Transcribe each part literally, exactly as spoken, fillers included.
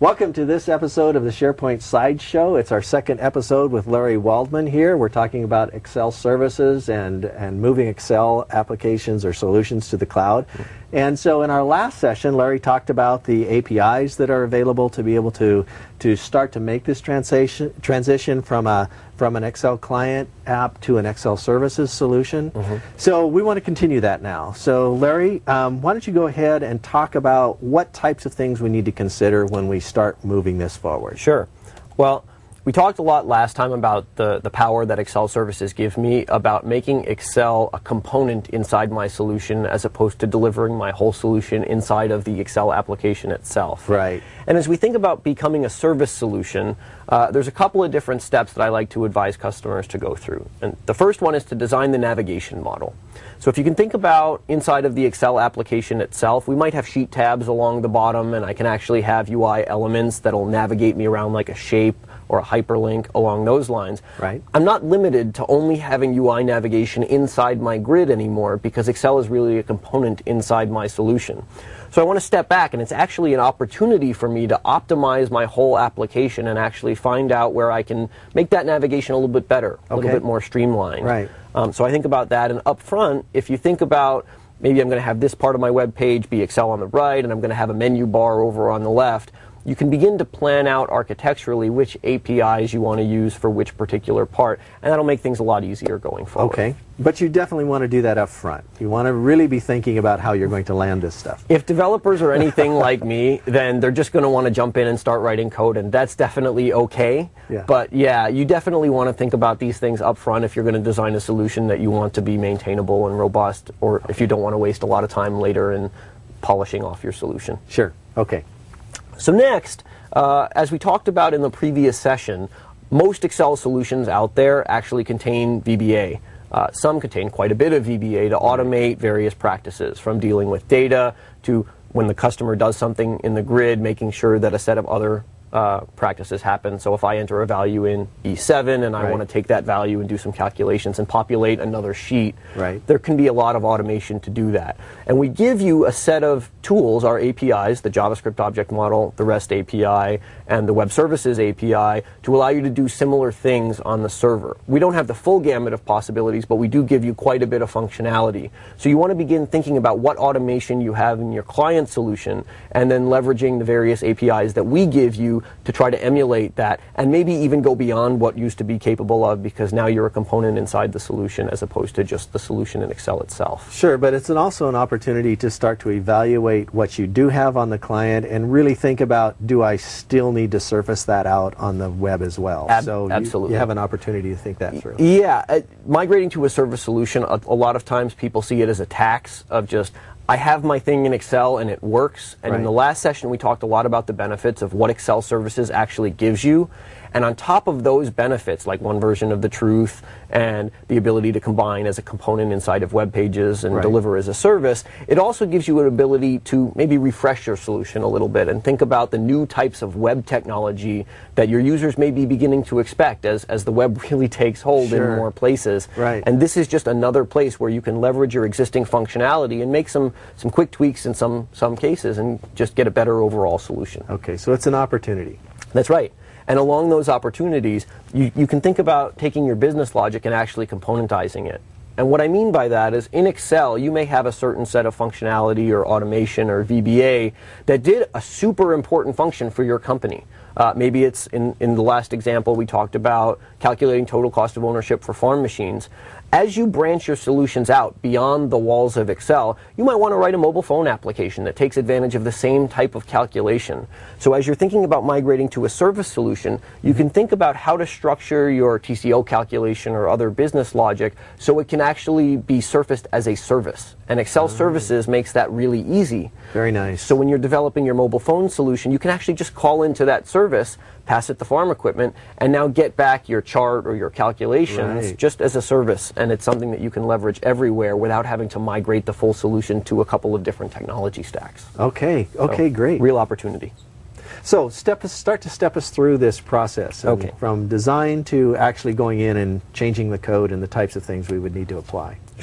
Welcome to this episode of the SharePoint Sideshow. It's our second episode with Larry Waldman here. We're talking about Excel services and, and moving Excel applications or solutions to the cloud. And so in our last session, Larry talked about the A P Is that are available to be able to, to start to make this transition, transition from, a, from an Excel client app to an Excel services solution. Mm-hmm. So we want to continue that now. So Larry, um, why don't you go ahead and talk about what types of things we need to consider when we start moving this forward? Sure. Well, we talked a lot last time about the, the power that Excel services give me about making Excel a component inside my solution as opposed to delivering my whole solution inside of the Excel application itself. Right. And as we think about becoming a service solution, uh, there's a couple of different steps that I like to advise customers to go through. And the first one is to design the navigation model. So if you can think about inside of the Excel application itself, we might have sheet tabs along the bottom, and I can actually have U I elements that'll navigate me around like a shape or a hyperlink along those lines. Right. I'm not limited to only having U I navigation inside my grid anymore because Excel is really a component inside my solution. So I want to step back, and it's actually an opportunity for me to optimize my whole application and actually find out where I can make that navigation a little bit better, a okay. little bit more streamlined. Right. Um, so I think about that, and up front, if you think about maybe I'm going to have this part of my web page be Excel on the right, and I'm going to have a menu bar over on the left, you can begin to plan out architecturally which A P Is you want to use for which particular part, and that'll make things a lot easier going forward. Okay, but you definitely want to do that up front. You want to really be thinking about how you're going to land this stuff. If developers are anything like me, then they're just going to want to jump in and start writing code, and that's definitely okay. Yeah. But yeah, you definitely want to think about these things up front if you're going to design a solution that you want to be maintainable and robust, or if you don't want to waste a lot of time later in polishing off your solution. Sure, okay. So next, uh, as we talked about in the previous session, most Excel solutions out there actually contain V B A. Uh, some contain quite a bit of V B A to automate various practices, from dealing with data to when the customer does something in the grid, making sure that a set of other uh, practices happen. So if I enter a value in E seven and I right. want to take that value and do some calculations and populate another sheet, right. there can be a lot of automation to do that. And we give you a set of tools, our A P Is, the JavaScript Object Model, the REST A P I, and the Web Services A P I, to allow you to do similar things on the server. We don't have the full gamut of possibilities, but we do give you quite a bit of functionality. So you want to begin thinking about what automation you have in your client solution, and then leveraging the various A P Is that we give you to try to emulate that, and maybe even go beyond what used to be capable of, because now you're a component inside the solution as opposed to just the solution in Excel itself. Sure, but it's an also an opportunity to start to evaluate what you do have on the client and really think about, do I still need to surface that out on the web as well? Ab so you, absolutely. you have an opportunity to think that through. Yeah, uh, migrating to a service solution, a, a lot of times people see it as a tax of just, I have my thing in Excel and it works. And right. in the last session, we talked a lot about the benefits of what Excel services actually gives you. And on top of those benefits, like one version of the truth and the ability to combine as a component inside of web pages and right. deliver as a service, it also gives you an ability to maybe refresh your solution a little bit and think about the new types of web technology that your users may be beginning to expect as, as the web really takes hold sure. in more places. Right. And this is just another place where you can leverage your existing functionality and make some, some quick tweaks in some, some cases and just get a better overall solution. Okay, so it's an opportunity. That's right. And along those opportunities, you, you can think about taking your business logic and actually componentizing it. And what I mean by that is, in Excel, you may have a certain set of functionality or automation or V B A that did a super important function for your company. Uh, maybe it's, in, in the last example, we talked about calculating total cost of ownership for farm machines. As you branch your solutions out beyond the walls of Excel, you might want to write a mobile phone application that takes advantage of the same type of calculation. So as you're thinking about migrating to a service solution, you can think about how to structure your T C O calculation or other business logic so it can actually be surfaced as a service. And Excel mm-hmm. Services makes that really easy. Very nice. So when you're developing your mobile phone solution, you can actually just call into that service, pass it the farm equipment, and now get back your chart or your calculations right. just as a service. And it's something that you can leverage everywhere without having to migrate the full solution to a couple of different technology stacks. Okay, okay, so, great. Real opportunity. So step us, start to step us through this process. Okay. From design to actually going in and changing the code and the types of things we would need to apply. Sure.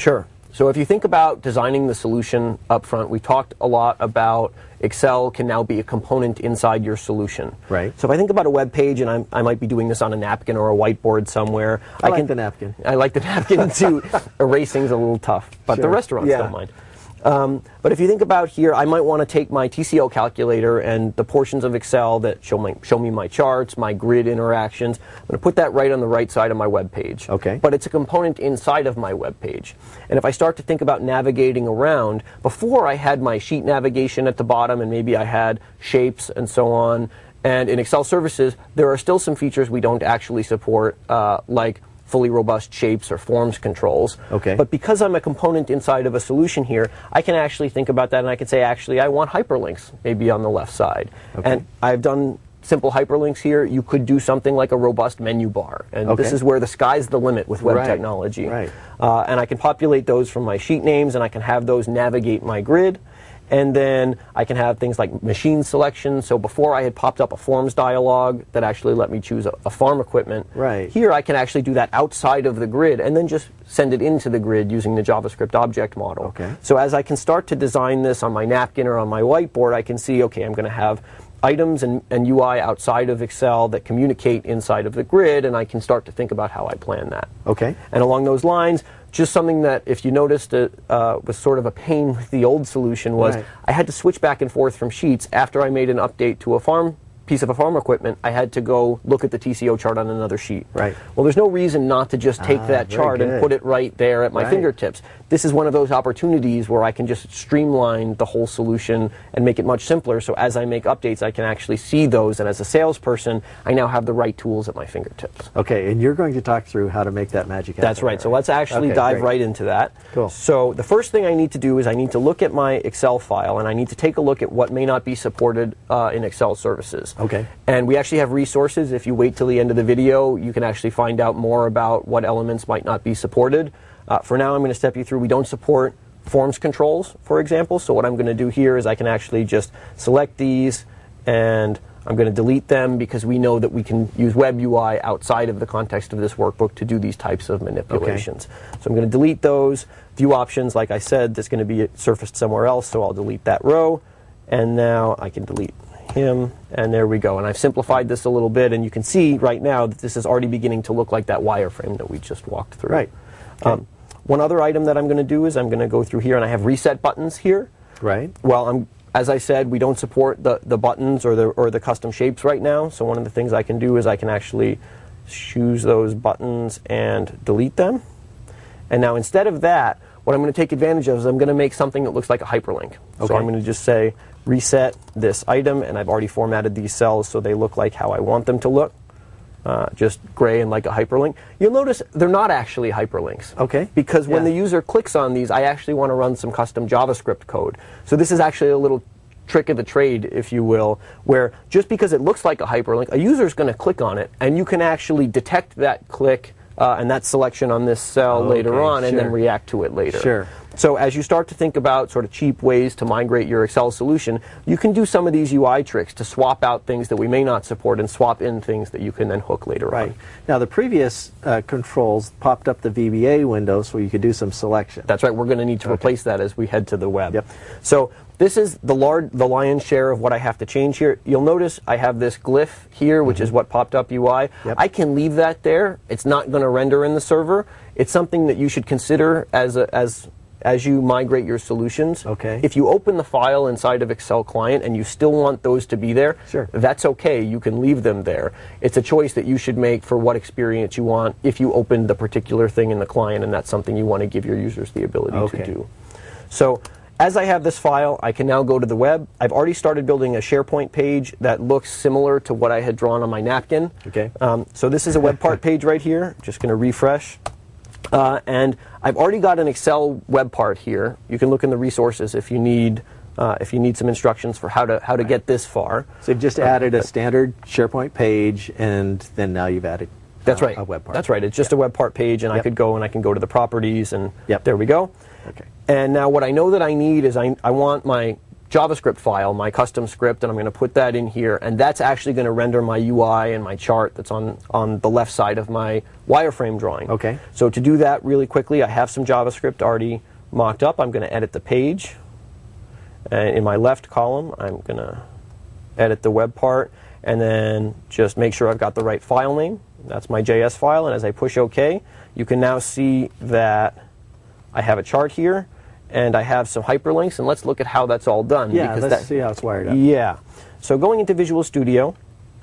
So if you think about designing the solution up front, we talked a lot about Excel can now be a component inside your solution. Right. So if I think about a web page, and I'm, I might be doing this on a napkin or a whiteboard somewhere. I, I like can, the napkin. I like the napkin too. Erasing's a little tough, but Sure. the restaurants Yeah. don't mind. Um, but if you think about here, I might want to take my T C O calculator and the portions of Excel that show, my, show me my charts, my grid interactions. I'm going to put that right on the right side of my web page. Okay. But it's a component inside of my web page. And if I start to think about navigating around, before I had my sheet navigation at the bottom, and maybe I had shapes and so on. And in Excel services, there are still some features we don't actually support, uh, like fully robust shapes or forms controls. Okay. But because I'm a component inside of a solution here, I can actually think about that, and I can say, actually, I want hyperlinks maybe on the left side. Okay. And I've done simple hyperlinks here. You could do something like a robust menu bar. And Okay. this is where the sky's the limit with web Right. technology. Right. Uh, and I can populate those from my sheet names, and I can have those navigate my grid. And then I can have things like machine selection. So before I had popped up a forms dialog that actually let me choose a, a farm equipment. Right. Here I can actually do that outside of the grid and then just send it into the grid using the JavaScript object model. Okay. So as I can start to design this on my napkin or on my whiteboard, I can see, okay, I'm going to have items and, and U I outside of Excel that communicate inside of the grid, and I can start to think about how I plan that. Okay. And along those lines, just something that, if you noticed, it uh, was sort of a pain with the old solution was Right. I had to switch back and forth from sheets. After I made an update to a farm piece of a farm equipment, I had to go look at the T C O chart on another sheet. Right. Well, there's no reason not to just take Ah, that very chart and good. put it right there at my Right. fingertips. This is one of those opportunities where I can just streamline the whole solution and make it much simpler. So as I make updates, I can actually see those. And as a salesperson, I now have the right tools at my fingertips. Okay, and you're going to talk through how to make that magic happen. That's right. So let's actually Okay, dive great. right into that. Cool. So the first thing I need to do is I need to look at my Excel file, and I need to take a look at what may not be supported uh, in Excel services. Okay. And we actually have resources. If you wait till the end of the video, you can actually find out more about what elements might not be supported. Uh, for now, I'm going to step you through. We don't support forms controls, for example. So what I'm going to do here is I can actually just select these, and I'm going to delete them because we know that we can use Web U I outside of the context of this workbook to do these types of manipulations. So I'm going to delete those. View options, like I said, that's going to be surfaced somewhere else, so I'll delete that row. And now I can delete him, and there we go. And I've simplified this a little bit, and you can see right now that this is already beginning to look like that wireframe that we just walked through. Right. Okay. Um, one other item that I'm going to do is I'm going to go through here, and I have reset buttons here. Right. Well, I'm, as I said, we don't support the, the buttons or the, or the custom shapes right now, so one of the things I can do is I can actually choose those buttons and delete them. And now instead of that, what I'm going to take advantage of is I'm going to make something that looks like a hyperlink. Okay. So I'm going to just say reset this item, and I've already formatted these cells so they look like how I want them to look. Uh, just gray and like a hyperlink. You'll notice they're not actually hyperlinks. Okay. Because when Yeah. the user clicks on these, I actually want to run some custom JavaScript code. So this is actually a little trick of the trade, if you will, where just because it looks like a hyperlink, a user is going to click on it, and you can actually detect that click uh, and that selection on this cell Okay, later on, and then sure. react to it later. Sure. So as you start to think about sort of cheap ways to migrate your Excel solution, you can do some of these U I tricks to swap out things that we may not support and swap in things that you can then hook later Right. on. Now, the previous uh, controls popped up the V B A window so you could do some selection. That's right. We're going to need to Okay. replace that as we head to the web. Yep. So this is the large, the lion's share of what I have to change here. You'll notice I have this glyph here, which is what popped up U I. Yep. I can leave that there. It's not going to render in the server. It's something that you should consider as a, as as you migrate your solutions. Okay. If you open the file inside of Excel Client and you still want those to be there, Sure. that's okay. You can leave them there. It's a choice that you should make for what experience you want if you open the particular thing in the client, and that's something you want to give your users the ability Okay. to do. So as I have this file, I can now go to the web. I've already started building a SharePoint page that looks similar to what I had drawn on my napkin. Okay. Um, so this is a web part page right here. Just going to refresh. Uh, and I've already got an Excel web part here. You can look in the resources if you need uh, if you need some instructions for how to how to get this far. So you've just added a standard SharePoint page, and then now you've added That's uh, right. a web part. That's right. It's just Yep. a web part page, and I Yep. could go and I can go to the properties, and Yep. there we go. Okay. And now what I know that I need is I, I want my JavaScript file, my custom script, and I'm going to put that in here, and that's actually going to render my U I and my chart that's on, on the left side of my wireframe drawing. Okay. So to do that really quickly, I have some JavaScript already mocked up, I'm going to edit the page. And in my left column, I'm going to edit the web part, and then just make sure I've got the right file name. That's my J S file, and as I push OK, you can now see that I have a chart here, and I have some hyperlinks, and let's look at how that's all done. Yeah, because let's that, see how it's wired up. Yeah. So going into Visual Studio,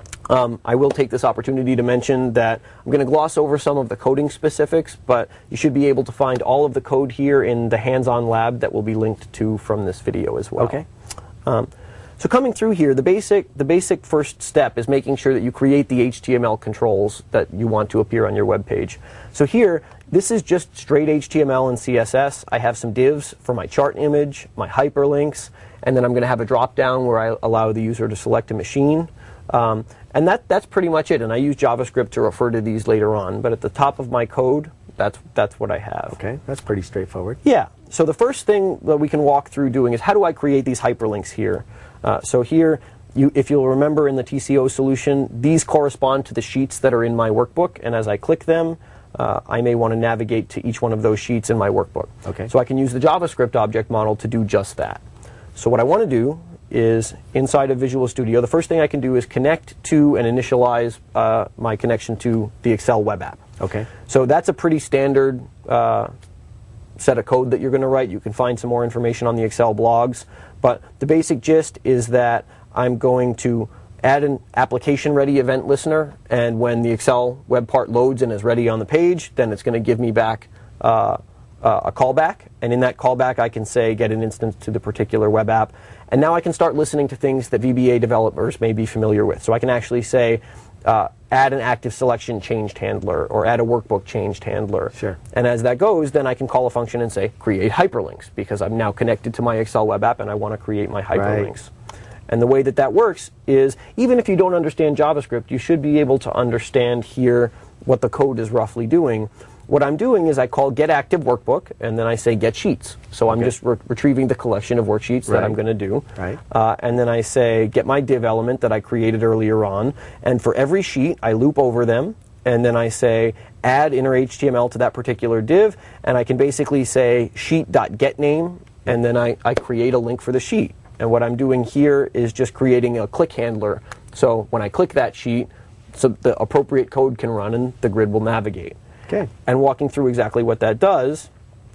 um, I will take this opportunity to mention that I'm going to gloss over some of the coding specifics, but you should be able to find all of the code here in the hands-on lab that will be linked to from this video as well. Okay. Um, so coming through here, the basic, the basic first step is making sure that you create the H T M L controls that you want to appear on your web page. So here, this is just straight H T M L and C S S. I have some divs for my chart image, my hyperlinks, and then I'm going to have a drop-down where I allow the user to select a machine. Um, and that, that's pretty much it. And I use JavaScript to refer to these later on. But at the top of my code, that's, that's what I have. Okay, that's pretty straightforward. Yeah. So the first thing that we can walk through doing is how do I create these hyperlinks here? Uh, so here, you, if you'll remember in the T C O solution, these correspond to the sheets that are in my workbook. And as I click them, uh, I may want to navigate to each one of those sheets in my workbook. Okay. So I can use the JavaScript object model to do just that. So what I want to do is inside of Visual Studio, the first thing I can do is connect to and initialize uh, my connection to the Excel web app. Okay. So that's a pretty standard uh, set of code that you're going to write. You can find some more information on the Excel blogs. But the basic gist is that I'm going to add an application-ready event listener, and when the Excel web part loads and is ready on the page, then it's going to give me back uh, uh, a callback. And in that callback, I can say, get an instance to the particular web app. And now I can start listening to things that V B A developers may be familiar with. So I can actually say, uh, add an active selection changed handler, or add a workbook changed handler. Sure. And as that goes, then I can call a function and say, create hyperlinks, because I'm now connected to my Excel web app and I want to create my hyperlinks. Right. And the way that that works is, even if you don't understand JavaScript, you should be able to understand here what the code is roughly doing. What I'm doing is I call get active workbook, and then I say get sheets. So I'm okay. just re retrieving the collection of worksheets right. that I'm going to do. Right. Uh, and then I say get my div element that I created earlier on. And for every sheet, I loop over them. And then I say add inner H T M L to that particular div. And I can basically say sheet.getName, and then I, I create a link for the sheet. And what I'm doing here is just creating a click handler. So when I click that sheet, so the appropriate code can run and the grid will navigate. Okay. And walking through exactly what that does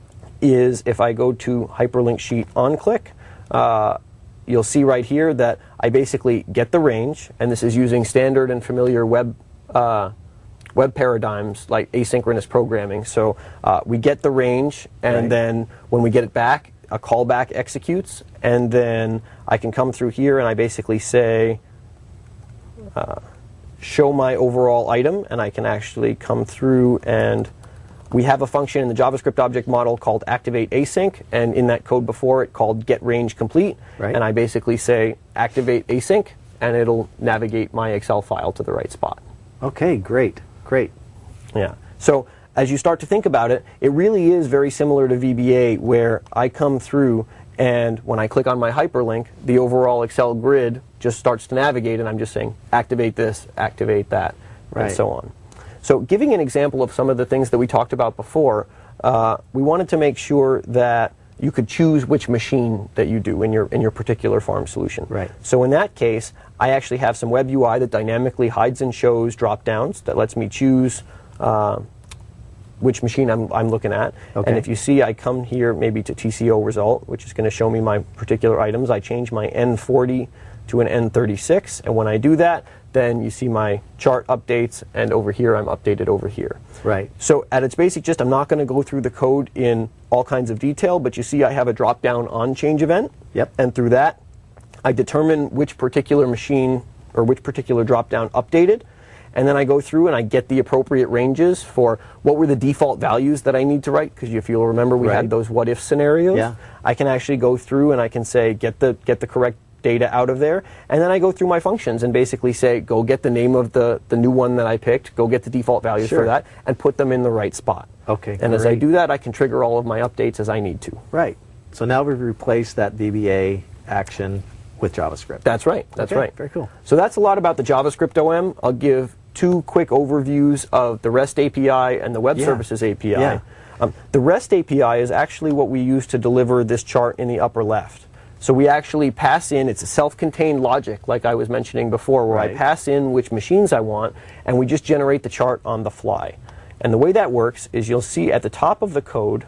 is if I go to hyperlink sheet on click, uh, you'll see right here that I basically get the range, and this is using standard and familiar web uh, web paradigms like asynchronous programming. So uh, we get the range, and right. then when we get it back, a callback executes, and then I can come through here and I basically say uh, show my overall item, and I can actually come through, and we have a function in the JavaScript object model called activate async, and in that code before it called get range complete, right. and I basically say activate async, and it'll navigate my Excel file to the right spot. Okay, great, great. Yeah. So as you start to think about it, it really is very similar to V B A, where I come through and when I click on my hyperlink, the overall Excel grid just starts to navigate, and I'm just saying activate this, activate that, right. and so on. So giving an example of some of the things that we talked about before, uh, we wanted to make sure that you could choose which machine that you do in your in your particular farm solution. Right. So in that case, I actually have some web U I that dynamically hides and shows drop-downs that lets me choose uh, which machine I'm, I'm looking at. Okay. And if you see, I come here maybe to T C O result, which is going to show me my particular items. I change my N forty to an N thirty-six, and when I do that, then you see my chart updates, and over here I'm updated over here. Right. So at its basic gist, I'm not going to go through the code in all kinds of detail, but you see I have a drop-down on change event. Yep. And through that, I determine which particular machine or which particular drop-down updated, and then I go through and I get the appropriate ranges for what were the default values that I need to write, because if you'll remember, we right. had those what-if scenarios. Yeah. I can actually go through and I can say get the get the correct data out of there, and then I go through my functions and basically say go get the name of the the new one that I picked, go get the default values sure. for that, and put them in the right spot. Okay. And great. as I do that, I can trigger all of my updates as I need to. Right. So now we've replaced that V B A action with JavaScript. That's right. That's okay. right. Very cool. So that's a lot about the JavaScript O M. I'll give two quick overviews of the REST A P I and the Web yeah. Services A P I. Yeah. Um, the REST A P I is actually what we use to deliver this chart in the upper left. So we actually pass in, it's a self-contained logic, like I was mentioning before, where right. I pass in which machines I want, and we just generate the chart on the fly. And the way that works is you'll see at the top of the code,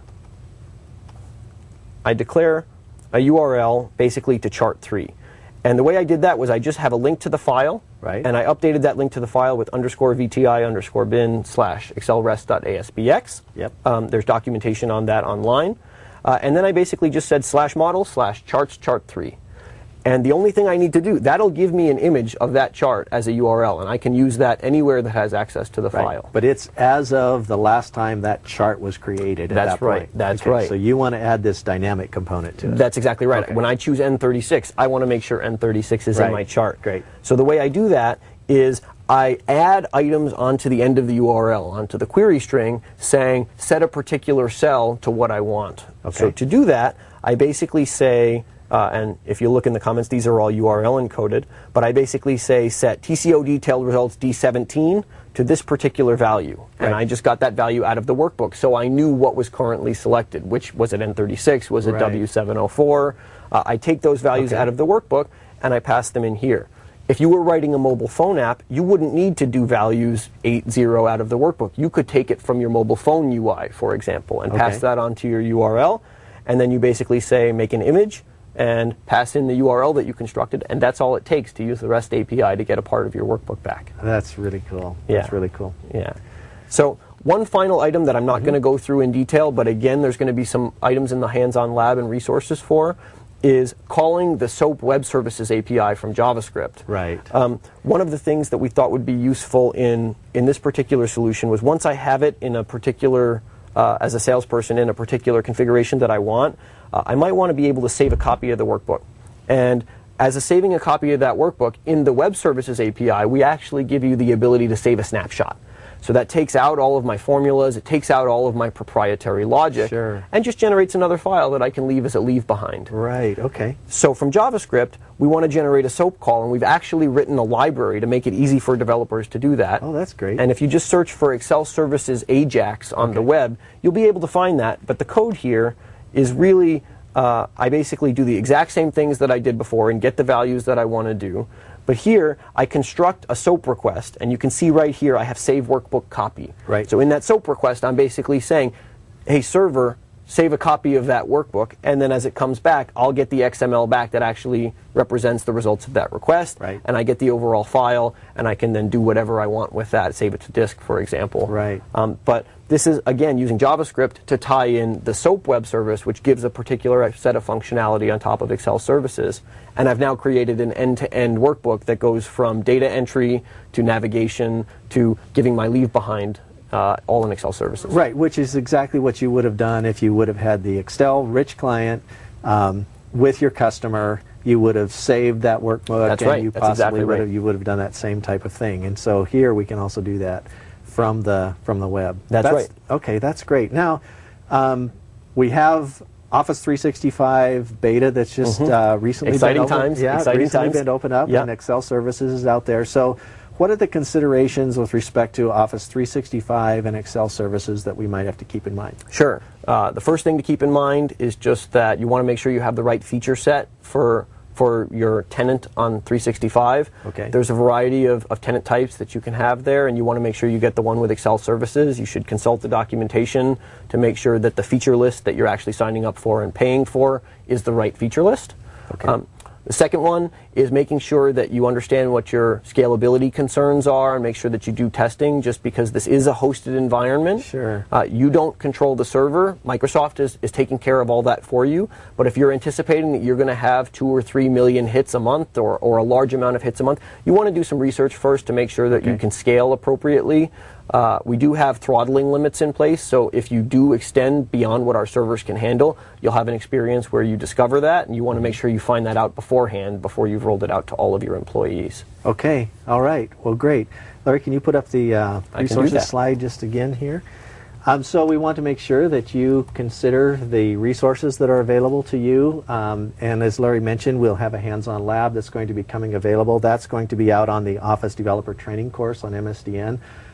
I declare a U R L basically to chart three. And the way I did that was I just have a link to the file, right. and I updated that link to the file with underscore V T I underscore bin slash excelrest.asbx. Yep. Um, there's documentation on that online. Uh, and then I basically just said slash model slash charts chart three. And the only thing I need to do, that'll give me an image of that chart as a U R L, and I can use that anywhere that has access to the right. file. But it's as of the last time that chart was created at That's that right. point. That's okay. right. So you want to add this dynamic component to it. That's exactly right. Okay. When I choose N thirty-six, I want to make sure N thirty-six is right. in my chart. Great. So the way I do that is I add items onto the end of the U R L, onto the query string, saying set a particular cell to what I want. Okay. So to do that, I basically say, uh, and if you look in the comments, these are all U R L encoded, but I basically say set T C O detailed results D seventeen to this particular value. Right. And I just got that value out of the workbook, so I knew what was currently selected, which was it N thirty-six, was it right. W seven oh four. Uh, I take those values okay. out of the workbook, and I pass them in here. If you were writing a mobile phone app, you wouldn't need to do values eight zero out of the workbook. You could take it from your mobile phone U I, for example, and okay. pass that onto your U R L, and then you basically say make an image and pass in the U R L that you constructed, and that's all it takes to use the REST A P I to get a part of your workbook back. That's really cool. Yeah. That's really cool. Yeah. So one final item that I'm not mm-hmm. going to go through in detail, but again, there's going to be some items in the hands-on lab and resources for, is calling the SOAP Web Services A P I from JavaScript. Right. Um, one of the things that we thought would be useful in, in this particular solution was once I have it in a particular, uh, as a salesperson, in a particular configuration that I want, uh, I might want to be able to save a copy of the workbook. And as a saving a copy of that workbook, in the Web Services A P I, we actually give you the ability to save a snapshot. So that takes out all of my formulas, it takes out all of my proprietary logic, sure. and just generates another file that I can leave as a leave behind. Right, okay. So from JavaScript, we want to generate a SOAP call, and we've actually written a library to make it easy for developers to do that. Oh, that's great. And if you just search for Excel Services Ajax on okay. the web, you'll be able to find that. But the code here is really, uh, I basically do the exact same things that I did before and get the values that I want to do. But here, I construct a SOAP request, and you can see right here I have save workbook copy. Right. So in that SOAP request, I'm basically saying, hey, server, save a copy of that workbook, and then as it comes back, I'll get the X M L back that actually represents the results of that request, right. and I get the overall file, and I can then do whatever I want with that, save it to disk, for example. Right. Um, but this is, again, using JavaScript to tie in the SOAP web service, which gives a particular set of functionality on top of Excel services. And I've now created an end-to-end workbook that goes from data entry to navigation to giving my leave behind, uh, all in Excel services. Right, which is exactly what you would have done if you would have had the Excel rich client um, with your customer. You would have saved that workbook, That's and right. you That's possibly exactly would right. have you would have done that same type of thing. And so here we can also do that from the from the web. That's, that's right. Okay, that's great. Now um, we have Office three sixty-five beta that's just mm-hmm. uh, recently exciting been open, times. yeah, exciting recently times. been opened up, yep. and Excel services is out there. So, what are the considerations with respect to Office three sixty-five and Excel services that we might have to keep in mind? Sure. Uh, the first thing to keep in mind is just that you want to make sure you have the right feature set for for your tenant on three sixty-five. Okay. There's a variety of, of tenant types that you can have there, and you want to make sure you get the one with Excel services. You should consult the documentation to make sure that the feature list that you're actually signing up for and paying for is the right feature list. Okay. Um, the second one is making sure that you understand what your scalability concerns are and make sure that you do testing, just because this is a hosted environment. Sure. Uh, you don't control the server. Microsoft is, is taking care of all that for you. But if you're anticipating that you're going to have two or three million hits a month or, or a large amount of hits a month, you want to do some research first to make sure that okay. you can scale appropriately. Uh, we do have throttling limits in place, so if you do extend beyond what our servers can handle, you'll have an experience where you discover that, and you want to make sure you find that out beforehand before you've rolled it out to all of your employees. Okay, all right. Well, great. Larry, can you put up the uh, resources slide just again here? Um, so we want to make sure that you consider the resources that are available to you. Um, and as Larry mentioned, we'll have a hands-on lab that's going to be coming available. That's going to be out on the Office Developer Training course on M S D N.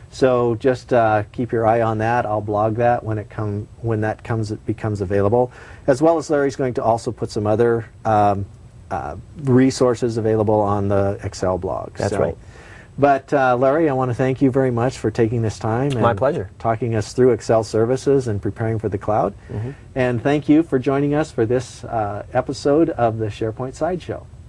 So just uh, keep your eye on that. I'll blog that when it come when that comes it becomes available, as well as Larry's going to also put some other um, uh, resources available on the Excel blog. That's so, right. But uh, Larry, I want to thank you very much for taking this time. And My pleasure. Talking us through Excel services and preparing for the cloud. Mm-hmm. And thank you for joining us for this uh, episode of the SharePoint Sideshow.